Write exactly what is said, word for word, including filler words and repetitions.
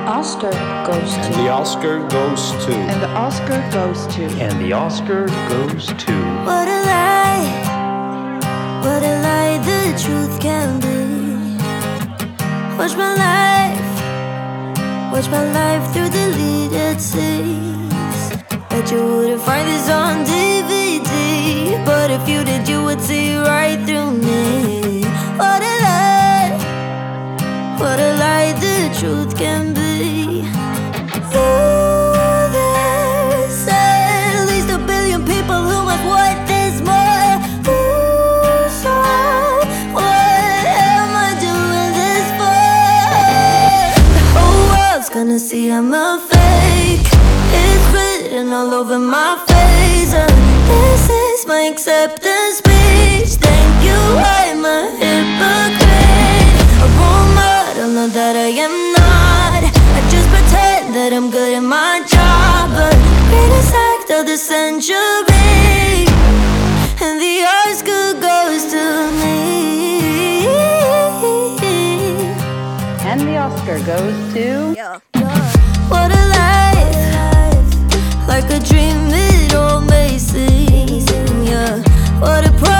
Oscar goes And to. the Oscar goes to. And the Oscar goes to. And the Oscar goes to. What a lie, what a lie the truth can be. Watch my life, watch my life through deleted scenes. Bet you wouldn't find this on D V D, but if you did, you would see right through me. What a lie, what a lie the truth can be. Ooh, there's at least a billion people who must want this more. Ooh, so what am I doing this for? The whole world's gonna see I'm a fake. It's written all over my face. uh, This is my acceptance speech. Thank you, I'm a hypocrite. A role model, know that I am not. I just pretend that I'm good at my job, but greatest act of the century, and the Oscar goes to me. And the Oscar goes to. Yeah. What a life, like a dream it all may seem. Yeah. What a price.